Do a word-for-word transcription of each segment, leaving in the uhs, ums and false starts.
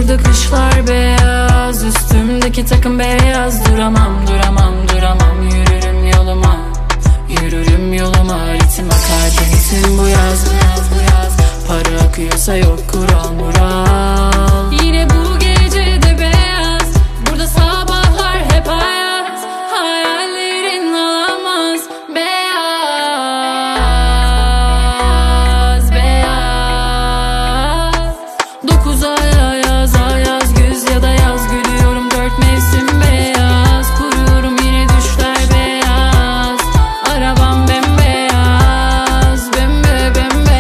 burada kışlar beyaz, üstümdeki takım beyaz. Duramam duramam duramam, yürürüm yoluma, yürürüm yoluma. Ritim akar denizin bu yaz, bu yaz, bu yaz. Para akıyorsa yok kural mural. Yine bu gece de beyaz, burada sabahlar hep ayaz. Hayallerin alamaz beyaz, beyaz. Dokuz ay ayaz ayaz, güz ya da yaz. Gülüyorum dört mevsim beyaz, kuruyorum yine düşler beyaz. Arabam bembeyaz, bembe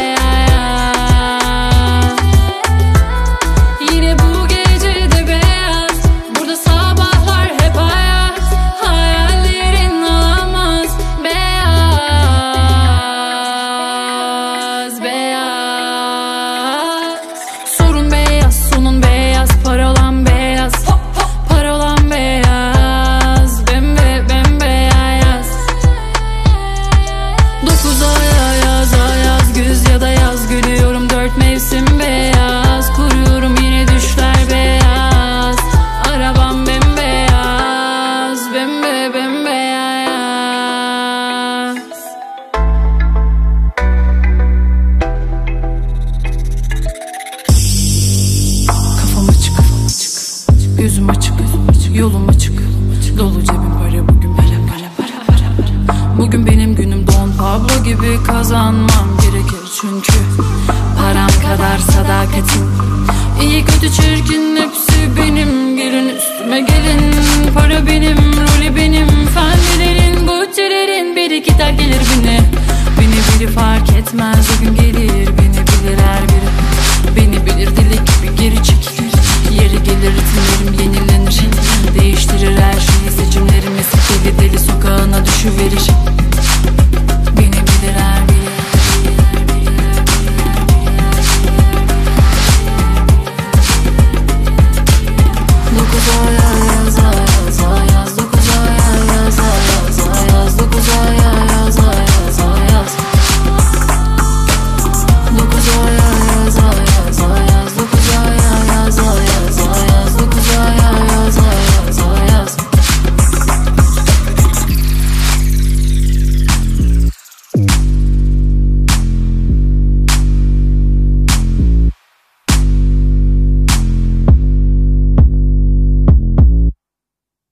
bembeyaz. Yine bu gece de beyaz, burada sabahlar hep ayaz. Hayallerin alamaz beyaz, beyaz. Sorun beyaz, sonun beyaz, parolan beyaz, parolan beyaz, bembe bembeyaz. Dokuz ay ayaz ayaz, güz ya da yaz. Gülüyorum dört mevsim beyaz, kuruyorum yine düşler beyaz. Arabam bembeyaz, bembe bembeyaz. Kafam açık, kafam açık, gözüm açık, gözüm açık, yolum açık, dolu cebim para bugün, para para para para para. Bugün benim günüm, Don Pablo gibi kazanmam gerekir çünkü param kadar sadakatim. İyi kötü çirkin hepsi benim, gelin üstüme gelin. Para benim, rolü benim, fendilerin, gucci'lerin. Bir iki ter gelir beni, beni biri fark etmez. O gün gelir, beni bilir her biri. Beni bilir, deli gibi geri çekilir. Yeri gelir ritimlerim yenilenir, değiştirir her şeyi seçimlerimiz. Deli deli sokağına düşüverir.